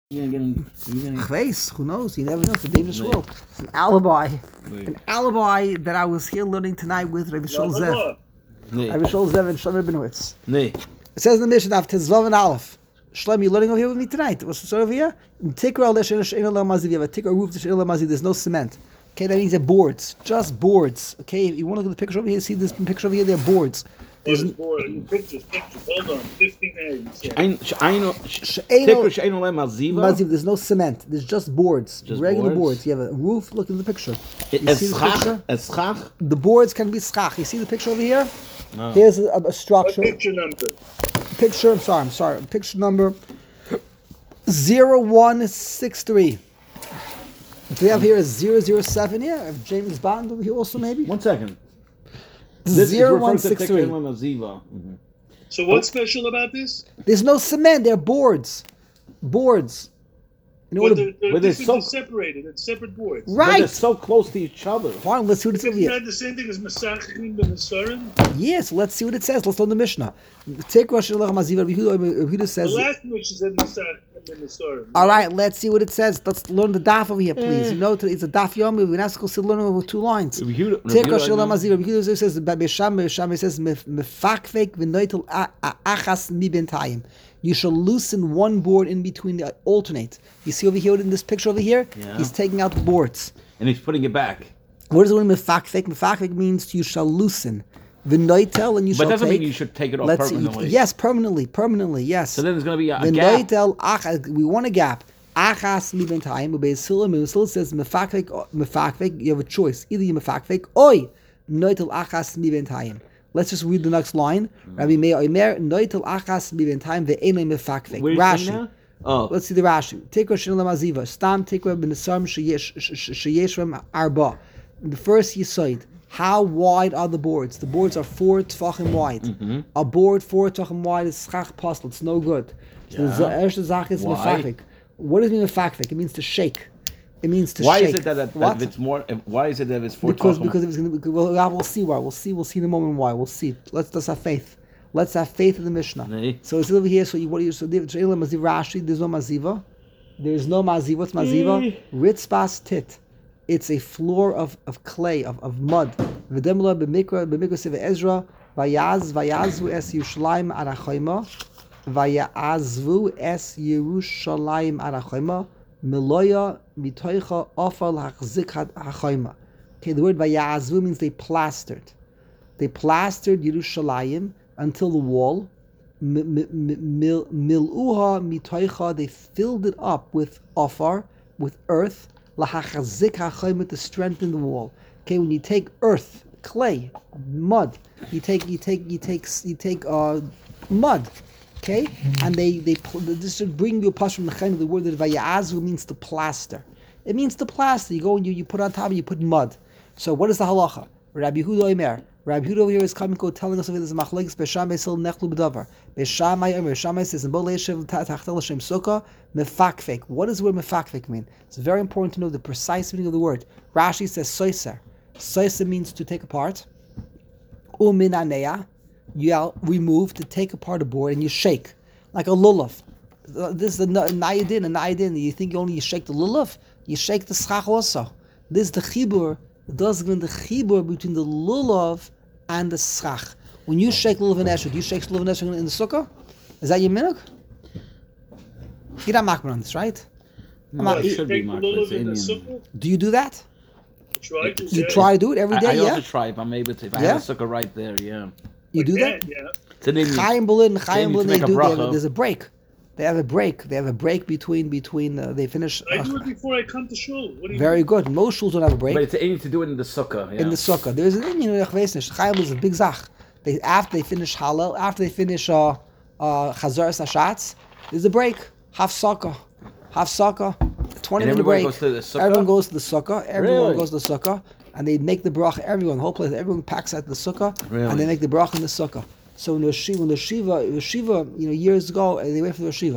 Who knows? You never know. It's a dangerous world. It's an alibi. An alibi that I was here learning tonight with Rabbi Shol Zev. Rabbi Shol Zev and Shlomo Benowitz. It says in the Mishnah, after Tezvav and Aleph. Shlomo, you learning over here with me tonight? What's the story over here? Tikra al-Shein you have a tikra roof, there's no cement. Okay, that means they're boards. Just boards. Okay, if you want to look at the picture over here, see this picture over here, they're boards. Pictures. Hold on, 15 eggs. There's no cement. There's just boards. Just regular boards. You have a roof. Look at the picture. You see the picture? The boards can be schach. You see the picture over here? No. Here's a structure. What picture number? I'm sorry. Picture number 0163. Do we have here a 007 here? Have James Bond over here also maybe? 1 second. This 0163. So what's special about this? There's no cement. They're boards. Boards. They're so separated. It's separate boards. Right. But they're so close to each other. Fine, let's see what it says here. Isn't that the same thing as Masachim ben Nesarim? Yes, let's see what it says. Let's learn the Mishnah. Take Rosh Hashanah Maziva. Yehuda says. The last Mishnah said Masachim ben Nesarim. All right, let's see what it says. Let's learn the daf over here, please. You know, it's a daf yomi. We're not supposed to learn over 2 lines. Take Rosh Hashanah Maziva. Yehuda says, Besham says, Mefakvek v'noitel achas mi bentayim. You shall loosen one board in between the alternate. You see over here in this picture over here? Yeah. He's taking out the boards. And he's putting it back. What is the word mefakvek? Mefakvek means you shall loosen. V'noitel, and you shall take. But doesn't mean you should take it off permanently. Yes, permanently, yes. So then there's going to be a gap. We want a gap. Achas mi bentayim. Ubeis says mefakvek, you have a choice. Either you mefakvek, oi, noitel achas mi bentayim. Let's just read the next line. Rabbi Meir Omer noitel achas mi bentayim ve'enoi mefakvek. Rashi. Oh. Let's see the Rashi. Tikra Shinla Maziva. Stam Tikra ben Nesarim sheyeshrem arba. The first Yisoid. How wide are the boards? The boards are 4 tefachim wide. Mm-hmm. A board 4 tefachim wide is schach pastel. It's no good. So the erste Sache is mefakvek. What does it mean mefakvek? It means to shake. It means to why shake. Is it that if it's more? Why is it that it's 4 because it's going to. We'll see why. We'll see in a moment why. We'll see. Let's have faith. Let's have faith in the Mishnah. Nee. So it's over here. So Rashi. There's no maziva. There's no maziva. What's maziva? Ritzbas tit. It's a floor of clay of mud. V'demla b'mikra siva Ezra. Vayazu es Yerushalayim arachayma. Vayazvu es Yerushalayim arachayma. Meloya mitoicha ofal hachzik hachayma. Okay, the word vayazvu means they plastered. They plastered Yerushalayim until the wall. Miluha mitoicha, they filled it up with ofar, with earth. Lahachazik hachayma, to strengthen the wall. Okay, when you take earth, clay, mud, you take mud. Okay, and this should bring you a pass from the chaim. The word that vayazu means to plaster. It means to plaster. You go and you put on top and you put mud. So what is the halacha? Rabbi Yehuda Omer. Rabbi Yehuda over here is coming telling us over this machlekes b'sham beisil nechlu b'davar. B'shamai Omer. B'shamai says in bo leishev tachtel l'shem sukkah mefakvek. What does the word mefakvek mean? It's very important to know the precise meaning of the word. Rashi says soiser. Soiser means to take apart. Umin aneya. You remove, to take apart a board, and you shake like a lulav. This is the nayadin. You think you shake the lulav? You shake the schach also. This is the chibur. Does the chibur between the lulav and the schach. When you shake lulav and esher, do you shake lulav and esher in the sukkah? Is that your minhag? You're not makbar on this, right? No, it should be makbar. Do you do that? You try to do it every day. I also try if I'm able to. If I have a sukkah right there, yeah. You do that? Yeah. Chaim Berlin, they do. There's a break. They have a break. They have a break between. They finish. I do it before I come to shul. What do you very good. Most shuls don't have a break. But it's aiming to do it in the sukkah. Yeah. In the sukkah, there's an Indian Chaim is a big zach. After they finish halal, after they finish chazar sashatz, there's a break. Half sukkah. 20-minute break. Everyone goes to the sukkah. Everyone goes to the sukkah. And they make the bracha. Everyone packs at the sukkah, and they make the bracha in the sukkah. So in the shiva, years ago, they wait for the shiva.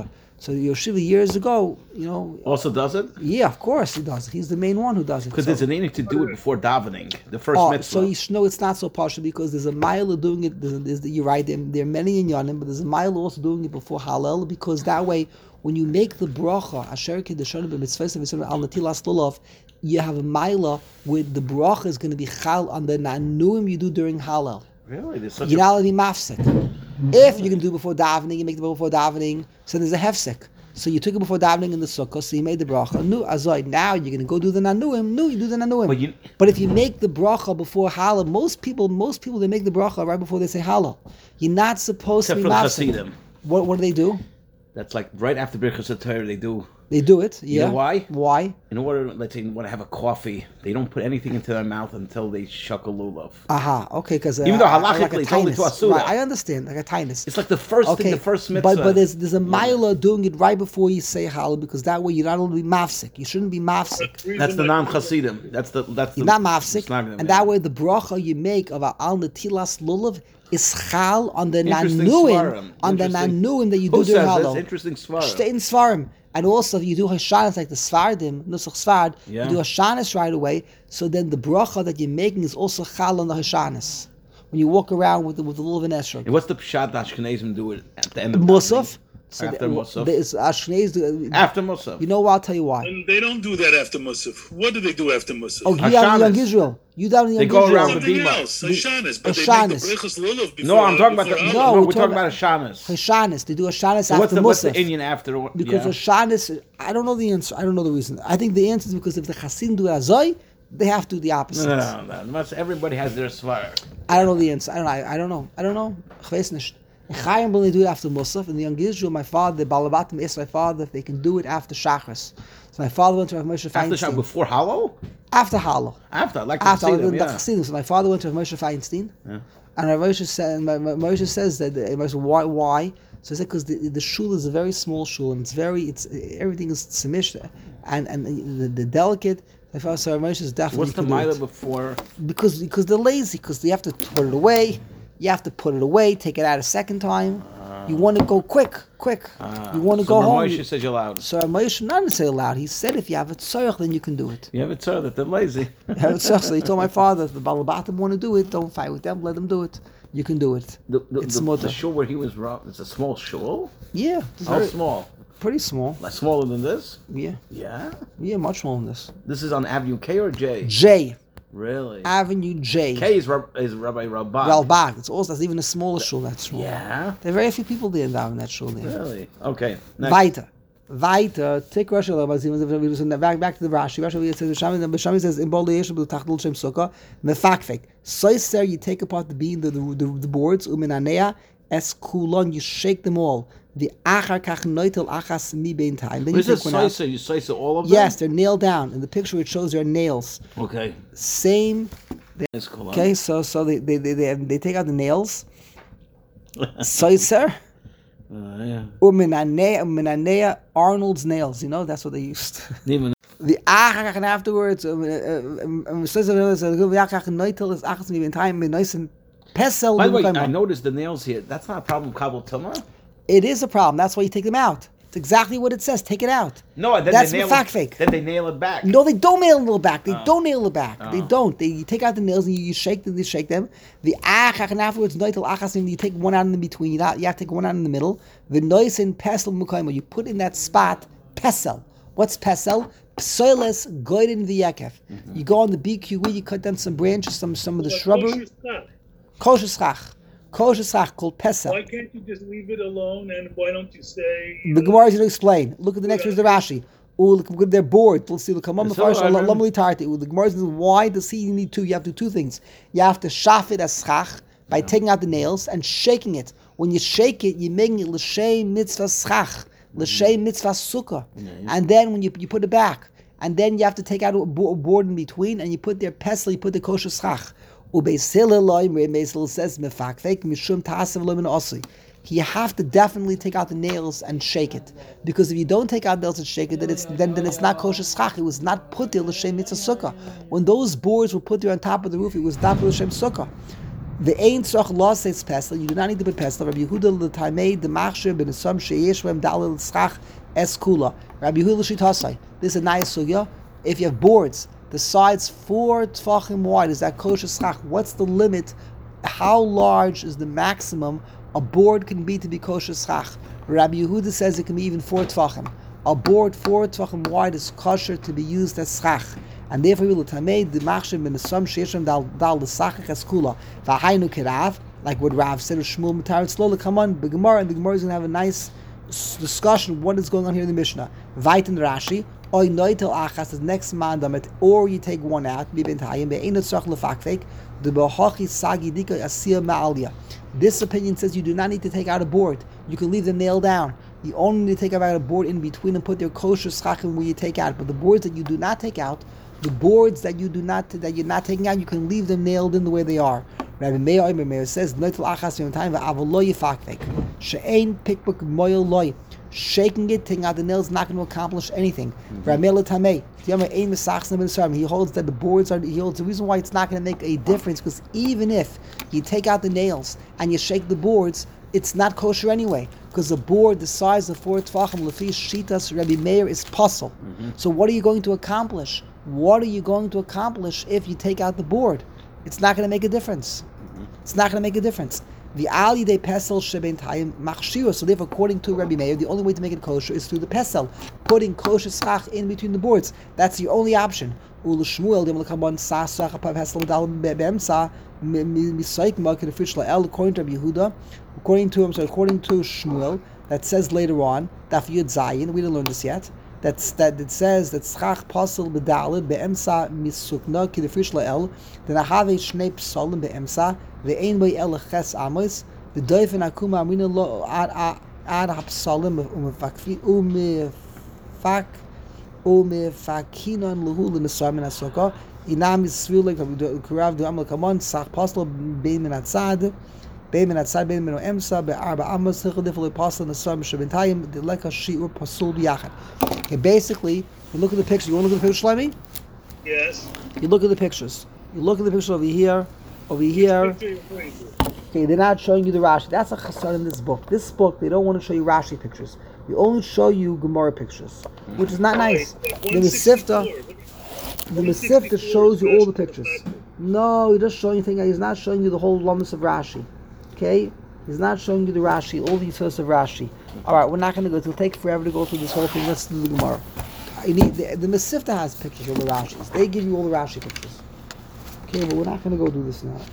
So Yoshiva years ago, Also does it? Yeah, of course he does. He's the main one who does it. Because there's an need to do it before davening, the first mitzvah. So you know it's not so partial because there's a mile of doing it. You're right. There are many in Yanim, but there's a mile also doing it before Hallel because that way, when you make the bracha Asher Kedushanim b'mitzvah al natilas lulav, you have a mile where the bracha is going to be chal on the nanuim you do during Hallel. Really? You're not allowed to be mafsek. If you can do before davening, you make the bracha before davening, so there's a hefsek. So you took it before davening in the sukkah, so you made the bracha. Nu azoi. Now you're going to go do the nanuim. You do the nanuim. But if you make the bracha before Hallel, most people they make the bracha right before they say Hallel. You're not supposed to be mafsek. What do they do? That's like right after Birchas HaTorah they do. They do it, yeah. You know why? Why? In order, let's say, you want to have a coffee, they don't put anything into their mouth until they shuck a lulav. Aha, okay, because even though halachically it's only to asura. Right, I understand, like a tinus. It's like the first thing, the first mitzvah. But there's a mila doing it right before you say halal because that way you're not only mafsik. You shouldn't be mafsik. That's the non-chasidim. That's you're not mafsik, and that way the bracha you make of al netilas lulav is chal on the nanuim that you do during halal. Interesting svarim. Stay in svarim. And also, if you do Hashanah like the Svardim, Nusach Svard, you do Hashanah right away, so then the bracha that you're making is also chal on the Hashanah. When you walk around with the little Vanesra. And what's the Pshat Ashkenazim do at the end of Musaf? So after Musaf? After Musaf. You know what? I'll tell you why. And they don't do that after Musaf. What do they do after Musaf? Oh, you down in Young Israel. You down in Young Israel. They go around the Something bima. else. Hashanah. But they make the Brechas Lulav before. No, I'm talking about we're talking about Hashanah. Hashanah. They do Hashanah after Musaf. What's the Indian after? Because Hashanah, I don't know the answer. I don't know the reason. I think the answer is because if the Chassidim do Azoi, they have to do the opposite. No. Everybody has their svar. I don't know the answer. I don't know. Ich weiß nicht. In Chaim, when they do it after Musaf, in the Young Israel, my father, the Balabatim asked my father if they can do it after Shachris. So my father went to Rav Moshe Feinstein. After Shachris, before Hallel? After Hallel. After Chassidim. So my father went to Rav Moshe Feinstein, and Rav Moshe says that why? So he said because the shul is a very small shul and everything is tzimish and the delicate. So Rav Moshe is definitely. What's the milah before? Because they're lazy. Because you have to put it away. You have to put it away, take it out a second time. You want to go quick. You want to go home. So Moshe says you're allowed. So Moshe not say allowed. He said if you have a tzorach, then you can do it. You have a tzorach that they're lazy. You have a tzorach. So he told my father, if the Balabatim want to do it, don't fight with them. Let them do it. You can do it. The shul where he was robbed, it's a small shul? Yeah. How small? Pretty small. Like smaller than this? Yeah. Yeah? Yeah, much smaller than this. This is on Avenue K or J? J. Really? Avenue J. K is Rabbi Ralbag. Ralbag. That's even a smaller shul. That's small. Yeah. There are very few people there in that shul there. Really? Okay. Next. Weiter. Take Rashi. Back to the Rashi. Rashi says in Bol Yeshu Tachdul Shem Sukkah Mefakfek. So you take apart the beam, the boards. Uminanea es kulon. You shake them all. The achar kach noitel achas mi bein time. What is this soisa? You soisa all of them? Yes, they're nailed down. In the picture, it shows their nails. Okay. Same. Okay, so they take out the nails. Soiser. Yeah. Uminanea Arnold's nails. You know that's what they used. Even the achar and afterwards. Pesel. By the way, I noticed the nails here. That's not a problem. Kabul Tumah. It is a problem. That's why you take them out. It's exactly what it says. Take it out. No, then that's they nail fake. Then they nail it back. No, they don't nail it back. They don't nail it back. They don't. You take out the nails and you shake them. The achach and afterwards noitel achasim. You take one out in between. You have to take one out in the middle. The noise in pesel mukayma. You put in that spot pesel. What's pesel? Psoiles goydin v'yekef. You go on the BQE. You cut down some branches, some of the shrubbery. Kosher schach. Kosher schach called pesel. Why can't you just leave it alone? And why don't you say? The Gemara is going to explain. Look at the next verse of Rashi. Look at their board. Let's see. The Gemara is why does he need two? You have to do two things. You have to shaf it as schach by taking out the nails and shaking it. When you shake it, you're making it l'shem mitzvah schach, l'shem mitzvah sukkah, and then when you put it back, and then you have to take out a board in between, and you put their pesel, you put the kosher schach. Ubeisilah says mefakfek mishum ta'asav lo min osli. You have to definitely take out the nails and shake it, because if you don't take out the nails and shake it, then it's not kosher schach. It was not put there l'shem mitzvah sukkah. When those boards were put there on top of the roof, it was not for l'shem sukkah. The Ein Tzach Lases Pesel, you do not need to put Pesel. Rabbi Yehuda l'Taimei D'Machshir B'Nesam Sheyesh V'Em Dalil Tzchach Es Kula. Rabbi Yehuda l'Shitosai. This is a nice sugya. If you have boards, the sides 4 tfachim wide, is that kosher schach? What's the limit? How large is the maximum a board can be to be kosher schach? Rabbi Yehuda says it can be even 4 tfachim. A board 4 tfachim wide is kosher to be used as schach. And therefore, we will tamei the machshim in the sum sheishim dal the sachach eskula v'hainu kirav, like what Rav said. Shmuel mitarit slowly come on the Gemara, and the Gemara is going to have a nice discussion of what is going on here in the Mishnah. Vait in Rashi, oy noitel achas is next mandamet, or you take one out. Bibin tayim be'enot tzach lefakfek the behachi sagi dika asir ma'alia. This opinion says you do not need to take out a board. You can leave the nail down. You only need to take out a board in between and put your kosher schachim where you take out. But the boards that you do not take out, the boards that you're not taking out, you can leave them nailed in the way they are. Rabbi Meir says, shaking it, taking out the nails, not going to accomplish anything. He holds that the boards are. He holds the reason why it's not going to make a difference, because even if you take out the nails and you shake the boards, it's not kosher anyway, because the board, the size of 4 tfachim, lefi shitas Rabbi Meir, is puzzle. So what are you going to accomplish? What are you going to accomplish if you take out the board? It's not going to make a difference. It's not going to make a difference. The ali de pesel sheben tayim machshira. So therefore, according to Rabbi Meir, the only way to make it kosher is through the pesel, putting kosher schach in between the boards. That's the only option. Ul Shmuel dem lekamon sa schach pa pesel dal beemsa misaik market official el according to Rabbi Yehuda, according to Shmuel, that says later on Daf Yud Zayin. We didn't learn this yet. That it says that schach pasel bedalid beemsa misukna kidefrish lael. Then I have a shnei psalim beemsa ve'ein by el ches amos the doif and akuma amina lo ad hapsalim umefakinon lehul nesar min hasoka inam yisrael like kurav do amal kamon schach pasel bein min atzad. Bein min emsa be'arba amos hechadif le'pasel nesar mishabentayim the leka shiur pasul b'yachad. Okay, basically, you look at the picture. You want to look at the picture, Shlomi? Yes. You look at the pictures. You look at the picture over here. Okay, they're not showing you the Rashi. That's a chasar in this book. This book, they don't want to show you Rashi pictures. They only show you Gemara pictures, which is not nice. The Mesivta shows you all the pictures. No, he doesn't show anything. He's not showing you the whole lummus of Rashi. Okay? He's not showing you the Rashi, all the details of Rashi. All right, we're not going to go. It'll take forever to go through this whole thing. Let's do the Gemara. The Mesivta has pictures of the Rashis. They give you all the Rashi pictures. Okay, but we're not going to go do this now.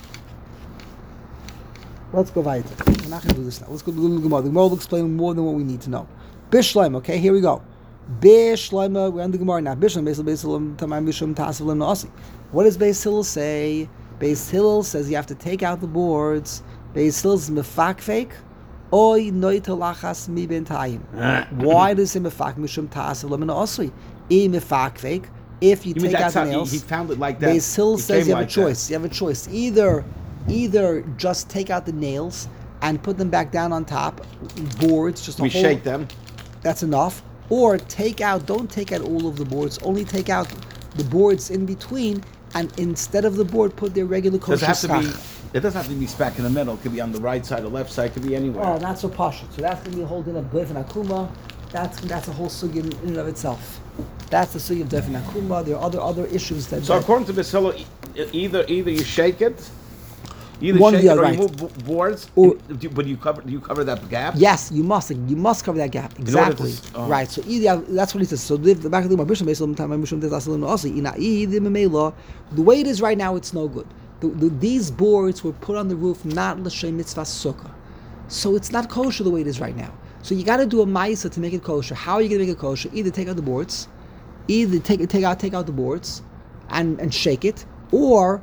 Let's go weiter. We're not going to do this now. Let's go do the Gemara. The Gemara will explain more than what we need to know. Bishleim, okay, here we go. Bishleim, we're on the Gemara now. Bishleim, Beis Tamam Mishum Tasavlim Naasi. What does Beis Hillel say? Beis Hillel says you have to take out the boards. Beis Hillel is mefakfek. Oy noitalachas mi bentayim. Why does it mefak mishum tasavlim naasi? Mefakfek. If you take out the nails, he found it like that. Beis Hillel says you have a choice. You have a choice. Either just take out the nails and put them back down on top, boards, just we shake them. That's enough. Or don't take out all of the boards. Only take out the boards in between, and instead of the board, put their regular kosher schach. It doesn't have to be smack in the middle. It could be on the right side or left side. It could be anywhere. Oh, not so pashut. So that's going to be a whole din of Doif and Akuma. That's a whole sugi in and of itself. That's the sugi of Doif and Akuma. There are other issues that. So according to Beis Hillel, either you shake it, or you move boards, but do you cover that gap? Yes, you must. You must cover that gap. Exactly. Right. So that's what he says. So the back of the way it is right now, it's no good. These boards were put on the roof not l'shem mitzvah sukkah, so it's not kosher the way it is right now. So you got to do a ma'isa to make it kosher. How are you going to make it kosher? Either take out the boards, take out the boards, and shake it, or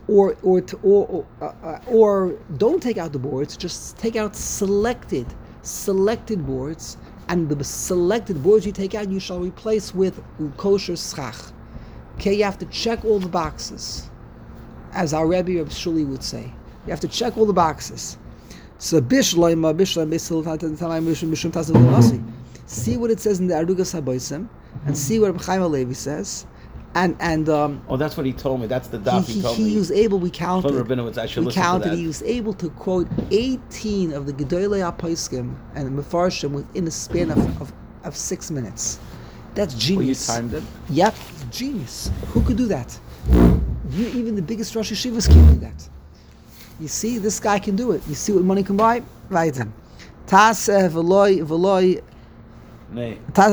don't take out the boards. Just take out selected boards, and the selected boards you take out, you shall replace with kosher schach. Okay, you have to check all the boxes. As our Rebbe Shuli would say, you have to check all the boxes. So Bishleim, see what it says in the Arugas Haboisim, and see what Reb Chaim HaLevi says, Oh, that's what he told me. That's the daf he told me. He was able, we counted. I should listen to that. He was able to quote 18 of the Gedolei HaPoskim and Mefarshim within a span of 6 minutes. That's genius. Well, you timed it? Yep, genius. Who could do that? Even the biggest Rosh Yeshivas can't do that. You see, this guy can do it. You see what money can buy? Right then. Tas v'loy. Nay.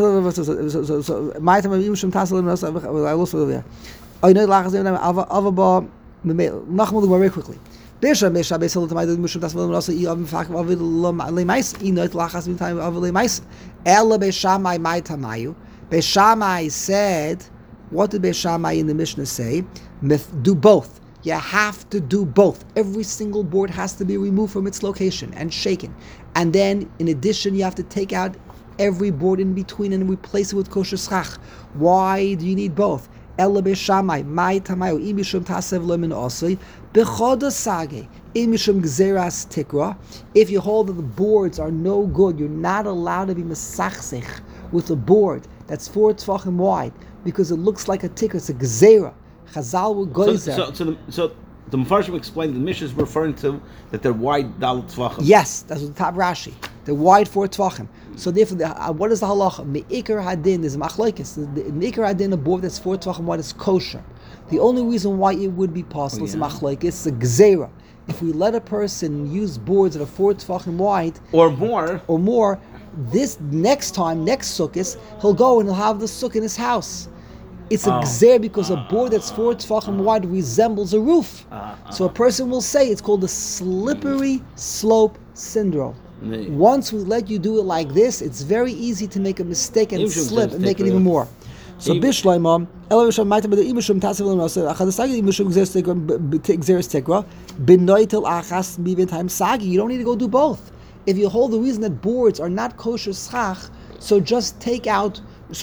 My time I'm some tas I also I know lachas avaba nachmal very quickly. Besha besal to my mushum tas also I am fact of le mais I know lachas in time of le mais ella beshamai my tamayu. Beshamai said, what did Beshamai in the Mishnah say? Do both. You have to do both. Every single board has to be removed from its location and shaken. And then, in addition, you have to take out every board in between and replace it with kosher schach. Why do you need both? Ella Beshamai, my tamayu, imishum tasev lemin osoi, bechoda sage, imishum gzeras tikra. If you hold that the boards are no good, you're not allowed to be mesachsech with a board that's 4 tefachim wide because it looks like a ticker. It's a gzera. Chazal will goizer. So the Mefarshim explained the Mishnah is referring to that they're wide dal tefachim. Yes, that's what the top Rashi. They're wide 4 tefachim. So therefore, what is the halacha? Me'ikar hadin is machlokes. The me'ikar hadin, a board that's 4 tefachim wide, is kosher. The only reason why it would be possible is machlokes. It's a gzera. If we let a person use boards that are 4 tefachim wide or more. This next sukkah, he'll go and he'll have the sukkah in his house. It's a gzer because a board that's 4 tefachim wide resembles a roof. So a person will say it's called the slippery slope syndrome. Once we let you do it like this, it's very easy to make a mistake and slip and make it even more. So Bishloimah, Elevisham Maitam the Imishum Tasavim Rasa, Achadasagi Imishum Xeris Tekra, Benoitel Achas Mibentime Sagi. You don't need to go do both. If you hold the reason that boards are not kosher schach, so just take out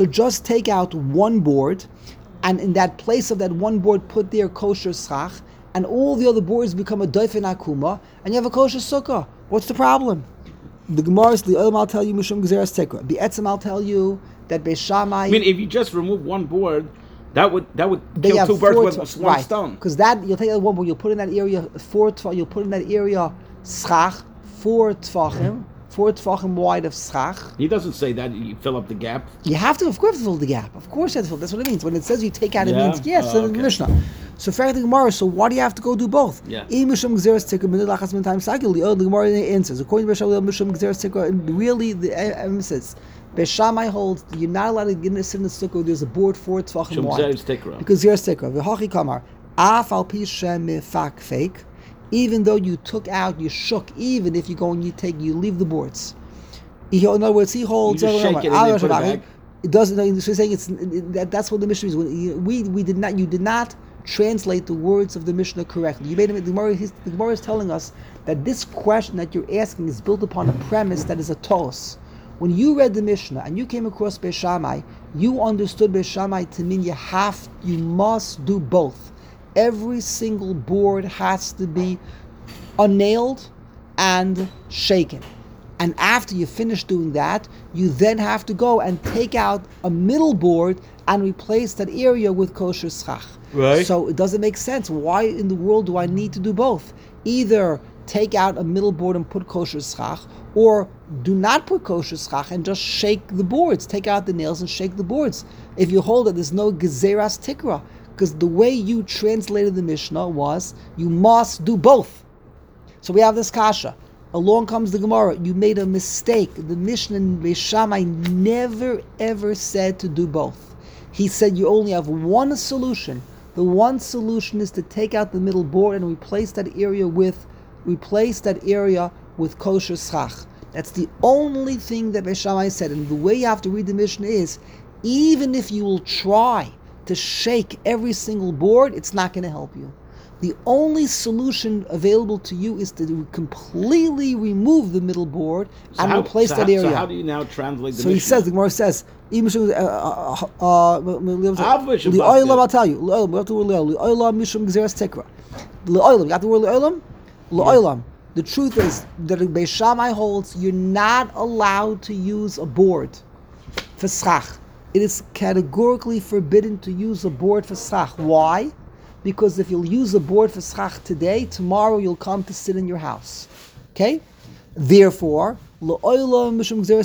one board, and in that place of that one board put there kosher schach, and all the other boards become a doifen akuma, and you have a kosher sukkah. What's the problem? The Gemara is the Olam. I'll tell you Mishum Gzeras Tekra. The Etzem I'll tell you that Beishamai. I mean, if you just remove one board, that would kill 2 birds with one stone. Because that you'll take that one board, you'll put in that area you'll put in that area schach. 4 tefachim wide of schach. He doesn't say that you fill up the gap. You have to, of course, fill the gap. Of course, you have to fill. That's what it means. When it says you take out, it means yes. In the Mishnah. So, fair to Gemara. So, why do you have to go do both? Yeah. The Gemara answers according to Beshamai. Really, the emphasis. Beshamai holds you're not allowed to get in the sukkah. There's a board 4 tefachim wide because you're sticker. V'hachi kamar af al pi shem mifak fake. Even though you took out, you shook, even if you go and you leave the boards. In other words, he holds. You just shake it and then put it back. It doesn't. So he's saying that's what the Mishnah is. We did not. You did not translate the words of the Mishnah correctly. You made him. The Gemara is telling us that this question that you're asking is built upon a premise that is a tos. When you read the Mishnah and you came across Beishamai, you understood Beishamai to mean you must do both. Every single board has to be unnailed and shaken. And after you finish doing that, you then have to go and take out a middle board and replace that area with kosher schach. Right. So it doesn't make sense. Why in the world do I need to do both? Either take out a middle board and put kosher schach, or do not put kosher schach and just shake the boards. Take out the nails and shake the boards. If you hold it, there's no gezeras tikra. Because the way you translated the Mishnah was, you must do both. So we have this kasha. Along comes the Gemara. You made a mistake. The Mishnah in Beishamai never ever said to do both. He said you only have one solution. The one solution is to take out the middle board and replace that area with kosher schach. That's the only thing that Beishamai said. And the way you have to read the Mishnah is, even if you will try to shake every single board, it's not going to help you. The only solution available to you is to completely remove the middle board and replace that area. So how do you now translate the Mishnah? So he says, the Gemara says, I'll tell you, you got the word le'olam? The truth is that Beishamai holds you're not allowed to use a board for schach. it is categorically forbidden to use a board for schach. Why? Because if you'll use a board for schach today, tomorrow you'll come to sit in your house. Okay? Therefore, and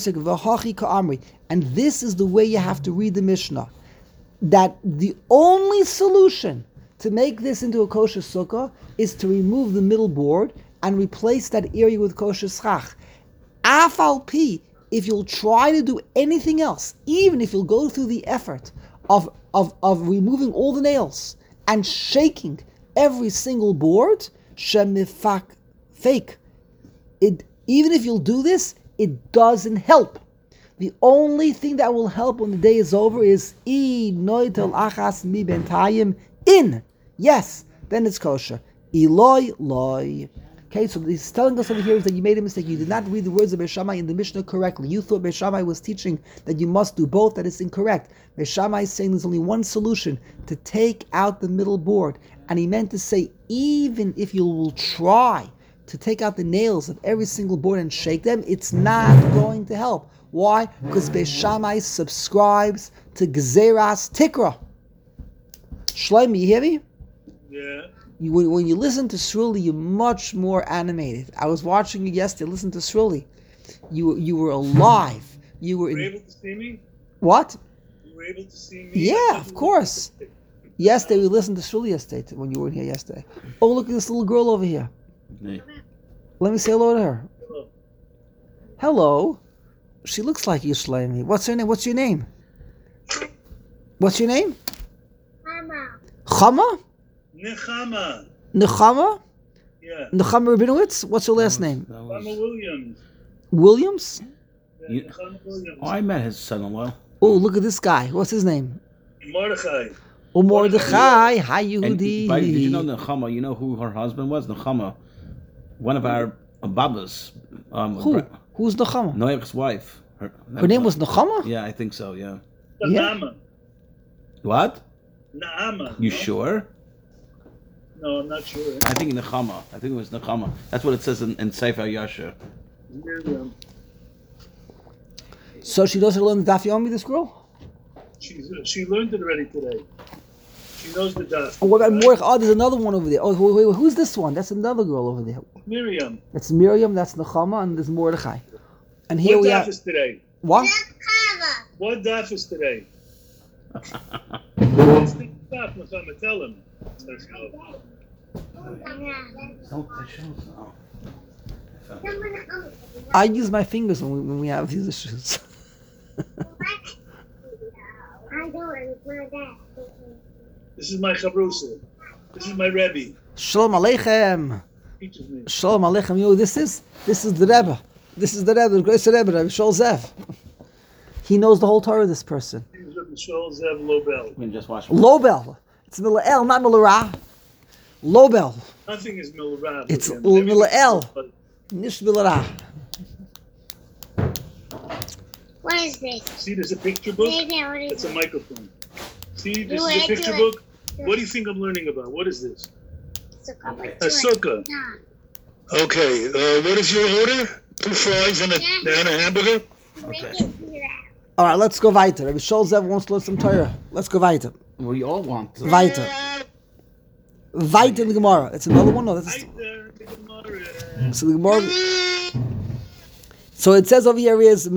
this is the way you have to read the Mishnah. That the only solution to make this into a kosher sukkah is to remove the middle board and replace that area with kosher schach. Afal pi, if you'll try to do anything else, even if you'll go through the effort of removing all the nails and shaking every single board, shemifak fake. Even if you'll do this, it doesn't help. The only thing that will help when the day is over is noitel achas mi bentayim in. Yes, then it's kosher. Eloi loy. Okay, so he's telling us over here is that you made a mistake. You did not read the words of Beis Shammai in the Mishnah correctly. You thought Beis Shammai was teaching that you must do both. That is incorrect. Beis Shammai is saying there's only one solution, to take out the middle board. And he meant to say, even if you will try to take out the nails of every single board and shake them, it's not going to help. Why? Because Beis Shammai subscribes to Gzeras Tikra. Shlomo, you hear me? Yeah. When you listen to Sruli, you're much more animated. I was watching you yesterday. Listen to Sruli. You were alive. You were able to see me? What? You were able to see me? Yeah, of course. Yesterday, we listened to Sruli yesterday, when you weren't here yesterday. Oh, look at this little girl over here. Hey. Let me say hello to her. Hello. Hello. She looks like you, Shlomi. What's her name? What's your name? What's your name? Mama. Chama? Nechama. Nechama? Yeah. Nechama Rabinowitz? What's her last name? Nechama Williams. Williams? Yeah, Nechama Williams. Oh, I met his son-in-law. Oh, look at this guy. What's his name? Mordechai. Oh, Mordechai. Hi, And Yehudi. did you know Nechama? You know who her husband was? Nechama. One of our babas. Who? Who's Nechama? Noach's wife. Her name was Nechama? Yeah, I think so, yeah. Naama. What? Naama. You no? sure? No, I'm not sure. I think Nechama. I think it was Nechama. That's what it says in Sefer Yasher. Miriam. So she doesn't learn the Daf Yomi, this girl? She learned it already today. She knows the daf. Oh, what about Mordechai? Oh, there's another one over there. Oh, wait, who's this one? That's another girl over there. Miriam. That's Miriam, that's Nechama, and there's Mordechai. And here What we daf are. is today? What? What daf is today? What's the daf, Nechama? Tell him. Let's go. I use my fingers when we have these issues. This is my chabrusa. This is my Rebbe. Shalom Aleichem. Teaches me. Shalom Aleichem. You know who this is? This is the Rebbe. This is the Rebbe, the greatest Rebbe, Rebbe Shol Zev. He knows the whole Torah, this person. He's with Michelle Zev Lobel. We can just watch. Lobel. It's Mila'el, not Milarah. Lobel. Nothing is Milrah. It's Mila'el. Nish Milarah. What is this? See, there's a picture book. It's a microphone. See, this is a picture book. What do you think I'm learning about? What is this? A sukkah. Okay, what is your order? 2 fries and a hamburger? Okay. All right, let's go weiter. Rabbi Shol Zev wants to learn some Torah. Let's go weiter. We all want to. Weiter. Weiter in the Gemara. It's another one? No, that's... So the Gemara... So it says over here is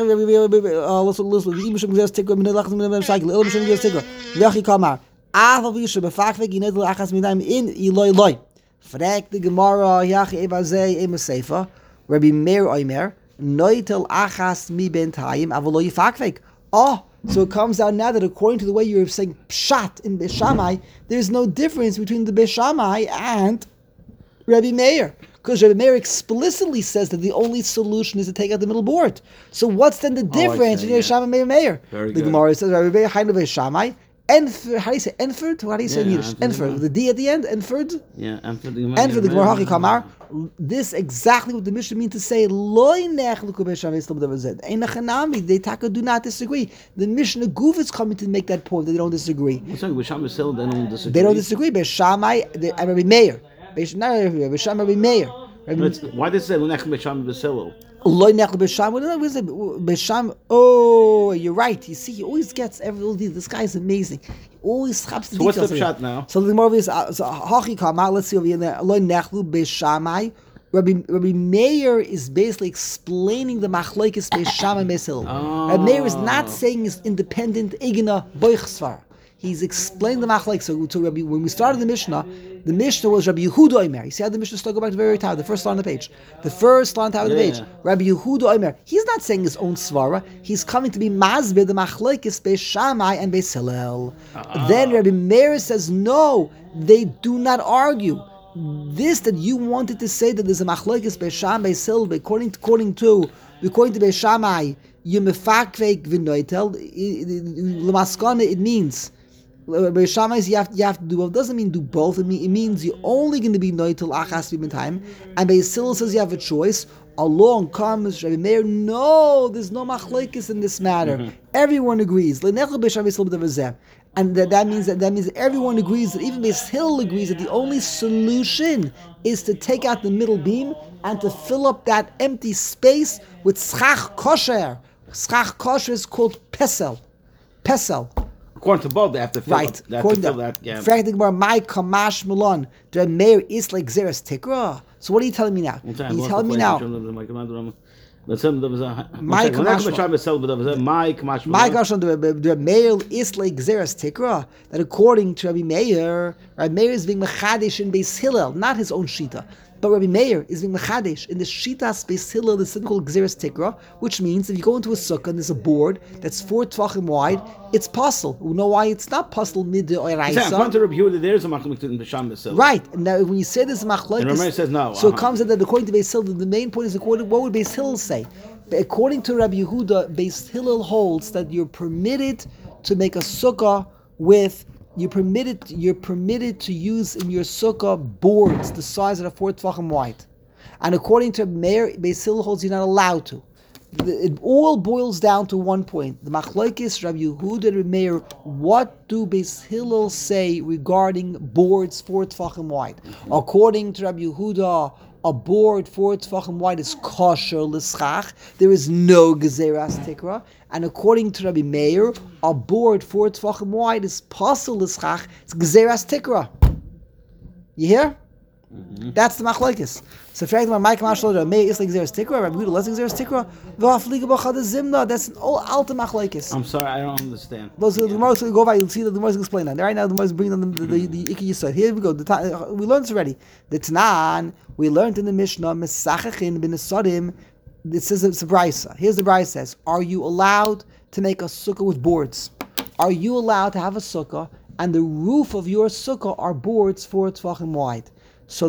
Frag the Gemara Yachi Ebazei Emasefa Rabbi Meir Oimer Noitel Achas Mi Bentayim Avolo Yifakvek. Oh, so it comes out now that according to the way you're saying Pshat in Beis Shammai, there's no difference between the Beis Shammai and Rabbi Meir. Because Rabbi Meir explicitly says that the only solution is to take out the middle board. So what's then the difference between Beis Shammai and Rabbi Meir? Very the good. Gemara says Rabbi Meir Hainu Beis Shammai. Enferd, how do you say Enferd? How do you say in Yiddish? Enferd, with the D at the end. Enferd. Yeah, and for the Gemara Haki Kamar. This exactly what the Mishnah means to say. Loi nechluku Beis Shammai is Ein nachanami. They do not disagree. The Mishnah Guf is coming to make that point that they don't disagree. Sorry, with Shammai still they don't disagree. They don't disagree. Beis Shammai and Rabbi Meir. Beis Shammai, Rabbi Meir. Why does it say Lunech Beis Shammai Basilil? Loy nechel b'sham. What is it? B'sham. Oh, you're right. You see, he always gets every. This guy is amazing. He always chaps the details. What's the shot now? So the more is hachi kama. Let's see over here. Loy nechlu b'shamai. Rabbi Meir is basically explaining the machlokes b'sham and b'sil. Rabbi Meir is not saying it's independent igna boichsvar. He's explained the machlokes. So to Rabbi, when we started the Mishnah was Rabbi Yehuda Omer. You see how the Mishnah started? Go back to the very top, the first line on the page. The first line on top of the page. Rabbi Yehuda Omer. He's not saying his own svara. He's coming to be mazbir the machlokes beis Shammai and beis Hillel. Then Rabbi Meir says, no, they do not argue. This that you wanted to say that there's a machlokes beis Shammai beis Hillel, according to beis Shammai, you mefakvek v'noitel. L'maskana it means. Beis Shammai you have to do both. It doesn't mean do both. It means you're only going to be noitel achas b'min time. And Beis Hillel says you have a choice. Along comes Rabbi Meir. No, there's no machlokes in this matter. Everyone agrees. And that means everyone agrees that even Beis Hillel agrees that the only solution is to take out the middle beam and to fill up that empty space with schach kosher. Schach kosher is called pesel. Pesel. According to both, they have to fill right. According to that, yeah. My kamash milon. The Meir is like zeres tikra. So what are you telling me now? He's telling me now. My kamash the Meir is like zeres tikra. That according to Rabbi Meir is being mechadish in Beis Hillel, not his own shita. But Rabbi Meir is being mechadish in the shitas Beis Hillel, the something called Gzeres Tikra, which means if you go into a sukkah and there's a board that's 4 tvachim wide, it's possible. We know why it's not possible mid the oraisa. According to Rabbi Yehuda, there's a machlokes in B'sham Beis Hillel. Right. And now when you say there's a machlokes, and Rabbi Meir says no. So it comes in that according to Beis Hillel, the main point is what would Beis Hillel say? According to Rabbi Yehuda, Beis Hillel holds that you're permitted to make a sukkah with. You're permitted to use in your sukkah boards the size of 4 tvachim wide, and according to Meir, Beis Hillel holds you're not allowed to. It all boils down to one point: the machlokes Rabbi Yehuda and Meir. What do Beis Hillel say regarding boards 4 tvachim wide? According to Rabbi Yehuda, a board 4 tvachim wide is kosher l'schach. There is no gezeras tikra. And according to Rabbi Meir, a board 4 tvachim wide is pasul l'schach. It's gezeras tikra. You hear? That's the machlokes. So, for example, my kamash Rabbi Meir is like gezeras tikra. Rabbi Yehuda less gezeras tikra. V'afliga b'chad zimna. That's an all alta machlokes. I'm sorry, I don't understand. Those the Gemara will go by. You'll see that the Gemara will explain that. Right now, the Gemara is bringing on the Ikki Yisod. Here we go. We learned this already. The Tanan we learned in the Mishnah Mesachachin bin Esadim. It says it's a brisa. Here's the brisa says: are you allowed to make a sukkah with boards? Are you allowed to have a sukkah and the roof of your sukkah are boards 4 tvachim wide? So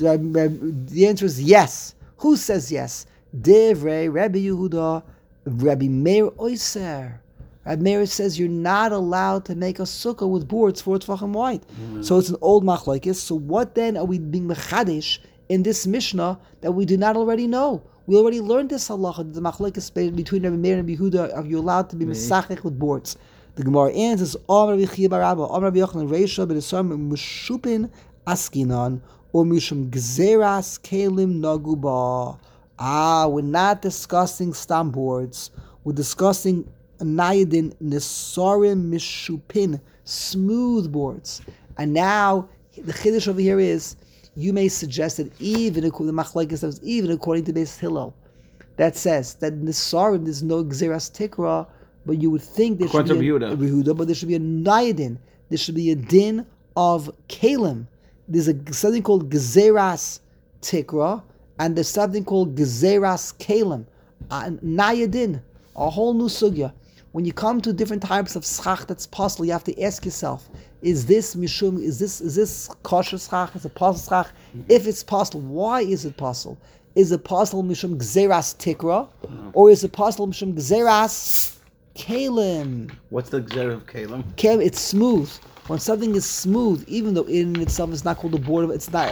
the answer is yes. Who says yes? Divrei Rabbi Yehuda, Rabbi Meir Oyser. Rabbi Meir says you're not allowed to make a sukkah with boards 4 tvachim wide. So it's an old machlokes. So what then are we being mechadish in this Mishnah that we do not already know? We already learned this halacha, the machlokes between Rabbi Meir and Rabbi Yehuda. Are you allowed to be mesachech with boards? The Gemara answers: Amar Rabbi Chiya bar Abba, Amar Rabbi Yochanan Reisha b'Nesam Mushupin Askinan or Mishum Gzeras Kelim Naguba. We're not discussing stam boards. We're discussing Nayadin Nesarim Mishupin, smooth boards. And now the chiddush over here is you may suggest that even according to machlokes, even according to Beis Hillel, that says that in Nesarim there's no Gzeras Tikra, but you would think there should be a Yehuda, but there should be a Nayadin. There should be a din of Kalim. There's something called Gezeras Tikra, and there's something called Gezeras Kalim. Nayadin, a whole new sugya. When you come to different types of schach that's possible, you have to ask yourself: is this mishum? Is this kosher schach? Is it possible schach? If it's possible, why is it possible? Is it possible mishum Gezeras Tikra, or is it possible mishum Gezeras Kalim? What's the Gzer of Kalim? Kalim, it's smooth. When something is smooth, even though in itself it's not called a board, there's no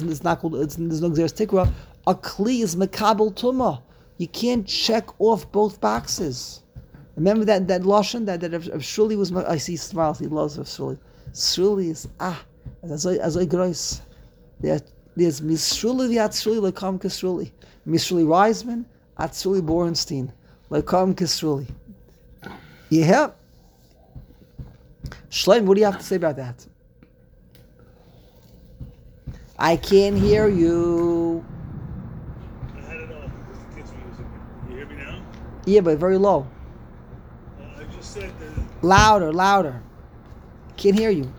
Gzeras Tikra, a kli is mekabel tumah. You can't check off both boxes. Remember that lashon that Shuli was. I see he smiles. He loves Shuli. Shuli is as I gross. There's Mishuli v'at Shuli lekam Shuli. Mishuli Reisman Atzuli Borenstein. Lekam Kisruli. Yeah. Shloim, what do you have to say about that? I can't hear you. I had it off because the kids were using it. You hear me now? Yeah, but very low. I just said that. Louder. Can't hear you.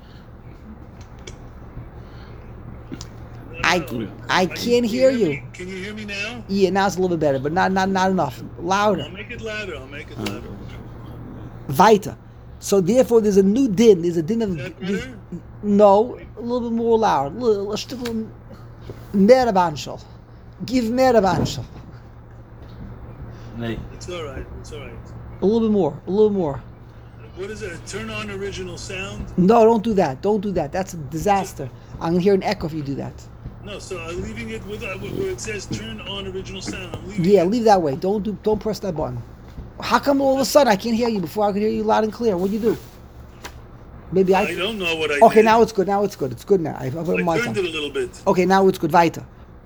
I can't hear you. Can you hear me now? Yeah, now it's a little bit better, but not enough. Louder. I'll make it louder. Weiter. So therefore, there's a new din. There's a din of no, a little bit more loud. A little mehr Banshal. Give mehr Banshal. It's all right. A little bit more. What is it? Turn on original sound? No, don't do that. That's a disaster. I'm gonna hear an echo if you do that. No, so I'm leaving it with where it says turn on original sound. Leave that way. Don't press that button. How come all of a sudden I can't hear you before I could hear you loud and clear? What'd you do? Maybe I don't know what I did. Okay, now it's good. It's good now. I turned it a little bit. Okay, now it's good. Weiter.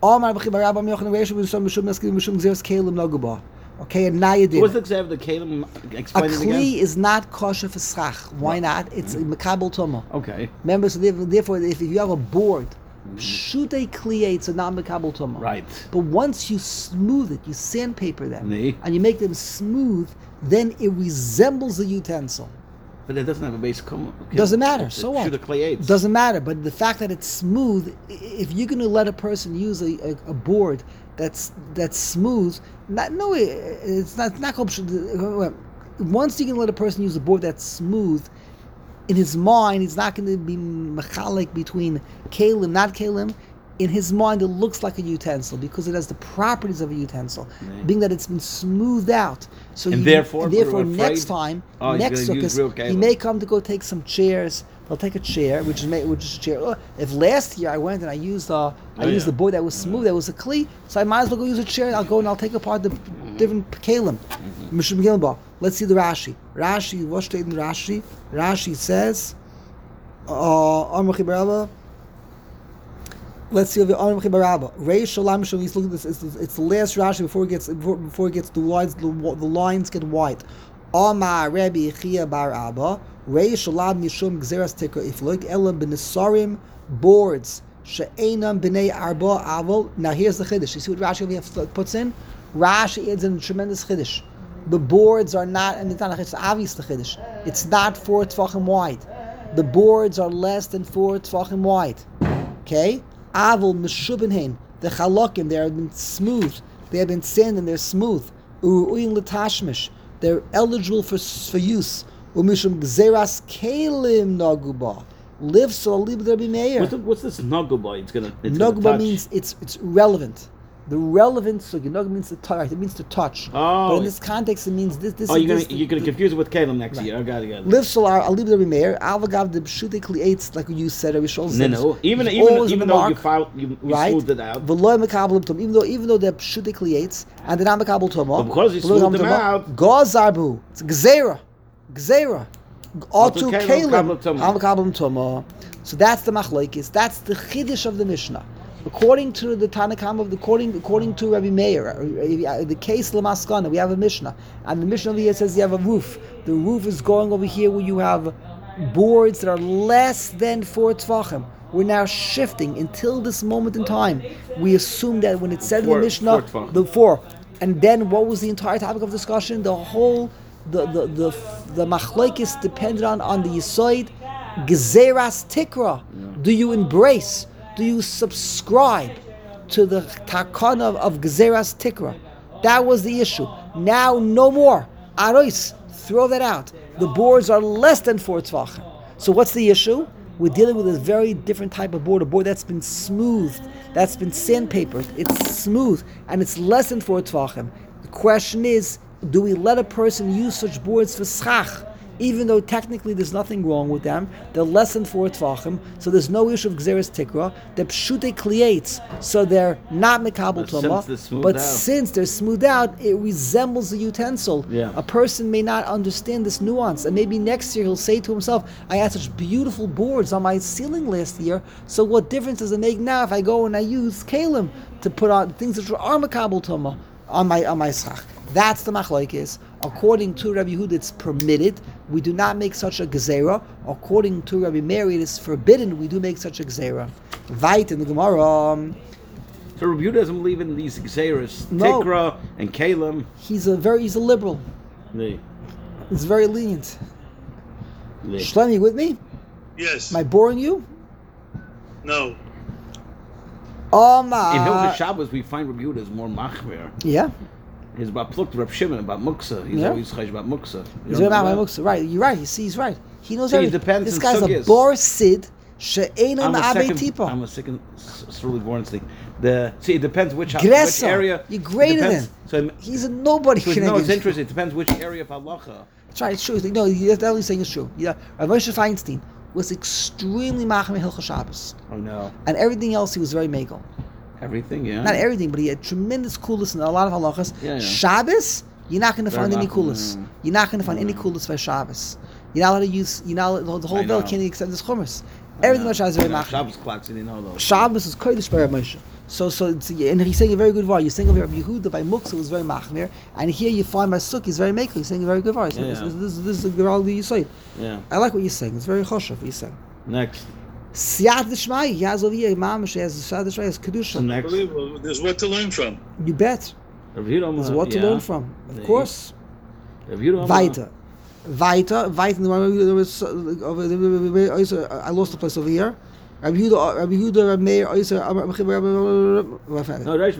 Okay, and now you did. What's the example of the Kalim? Explain it again. A kli is not kosher for schach. Why not? It's mekabel tuma. Okay. Remember, so therefore, if you have a board, shutei kliates are not mekabel tuma. Right. But once you smooth it, you sandpaper them, and you make them smooth, then it resembles a utensil. But it doesn't have a base. Doesn't matter. So what? Doesn't matter. But the fact that it's smooth, if you're going to let a person use a board that's smooth, it's not called. Once you can let a person use a board that's smooth, in his mind, he's not going to be mechalik between kalim, not kalim. In his mind, it looks like a utensil because it has the properties of a utensil, being that it's been smoothed out. So therefore, next time, next sukkah, he may come to go take some chairs. He'll take a chair, which is a chair. If last year I went and I used the board that was smooth, that was a kli, so I might as well go use a chair. I'll go and I'll take apart the different kalim. Let's see the Rashi. What's stated in Rashi? Rashi says, let's see the Arim Chibarabba. Reish Shalom Shalom. Look at this. It's the last Rashi before it gets the lines. The lines get white. Amar Rabbi Chia Bar Abba. Reish Shalom Mishum Gzeras Tikra. If you look Elam B'Nesarim boards She'enam B'nei Arba Aval. Now here's the chiddush. You see what Rashi puts in? Rashi adds in a tremendous chiddush. The boards are not, and it's not a chiddush. It's obvious the chiddush. It's not 4 tefachim wide. The boards are less than 4 tefachim wide. Okay. Avil Meshubinhain, the chalokim, they have been smooth, they have been sanded and they're smooth. U'u'in l'tashmish, they're eligible for use. U'mishum gzeras kelim naguba, live so live there be meir. What's this naguba? Naguba means it's relevant. The relevance, so Yonag means to touch. It means to touch. Oh. But in this context, it means this. You're gonna confuse it with Kalim next year. I got it. Live solar. I'll leave the Meir. Avagav the pshutikli eights like you said. No. Even though you smoothed it out. V'loy mekabel tum. Even though they're pshutikli eights and they're not mekabel tum. But because you smoothed them out. Gozarbu. It's gzeira. Otu Kalim. Mekabel tum. So that's the machlokes. That's the chiddush of the Mishnah. According to the Tanakhama, according to Rabbi Meir, the case Lamaskana, we have a Mishnah, and the Mishnah over here says you have a roof. The roof is going over here where you have boards that are less than 4 tefachim. We're now shifting until this moment in time. We assume that when it said in the Mishnah, the 4, and then what was the entire topic of discussion? The whole the machlokes depended on the yisoid gezeras tikra. Do you embrace? Do you subscribe to the takana of Gezeras Tikra? That was the issue. Now, no more. Arois, throw that out. The boards are less than 4 tefachim. So what's the issue? We're dealing with a very different type of board, a board that's been smoothed, that's been sandpapered. It's smooth, and it's less than 4 tefachim. The question is, do we let a person use such boards for schach? Even though technically there's nothing wrong with them, they're less than 4 tefachim, so there's no issue of Gzeres Tikra. They're pshute kliates, so they're not mekabel tuma. But since they're smoothed out, it resembles a utensil. Yeah. A person may not understand this nuance, and maybe next year he'll say to himself, I had such beautiful boards on my ceiling last year, so what difference does it make now if I go and I use kalim to put on things that are mekabel tuma? on my schach. That's the machlokes. According to Rabbi Yehuda, it's permitted. We do not make such a gezerah. According to Rabbi Meir, it is forbidden. We do make such a gezerah. Vayit in the Gemara. So Rabbi Yehuda doesn't believe in these gezerahs, No. Tikra and Kalim. He's a liberal. Yeah. He's very lenient. Yeah. Shlomo, you with me? Yes. Am I boring you? No. Oh In my. Hilchos Shabbos, we find Rabbi Yehuda is more machmir. Yeah. He's about Pluk, Reb Shimon, about Muksa. He's Yeah. always chayish about Muksa. He's very mad. Right. You're right. He's right. He knows See, it everything. depends This on guy's a sugyas. bor sid she'eino I'm a ma'abei second. tipa. I'm a second. Sruli Bornstein. See, it depends which Gressa. area. You're greater depends, than. So, He's a nobody. so no, it's interesting. It depends which area of halacha. That's right. It's true. No, that's what he's saying is true. Yeah. Rav Moshe Feinstein was extremely machmir Hilchos Shabbos, Oh no, and everything else he was very megal. everything. Yeah. Not everything, but he had tremendous coolness in a lot of halachas. Yeah. Shabbos, you're not going to Very find any machmir, coolness. yeah. You're not going to find any coolness by Shabbos. You're not allowed to use. You're not the whole I bill know. can't accept this chumash. Everything about Shabbos is very machmir. Shabbos clocks, you know those. Shabbos is kodesh by Rav Moshe. So, and he's saying a very good var. You're saying of Rabbi Yehuda by Muksa was very machmir, and here you find by Sukkah is very mekel. He's saying a very good var. This is the Geral you say. Yeah. I like what you're saying. It's very choshev what you're saying. Next. Siyat d'shmai. He has over here Imam. He has Siyat d'shmai. He has kedusha. Next. Unbelievable. There's what to learn from. You bet. Rabbi Yehuda, There's what to learn from. Of Yeah. course. Rabbi Yehuda, Weiter. I lost the place over here. Rabbi Yehuda, Rabbi Meir, No, right.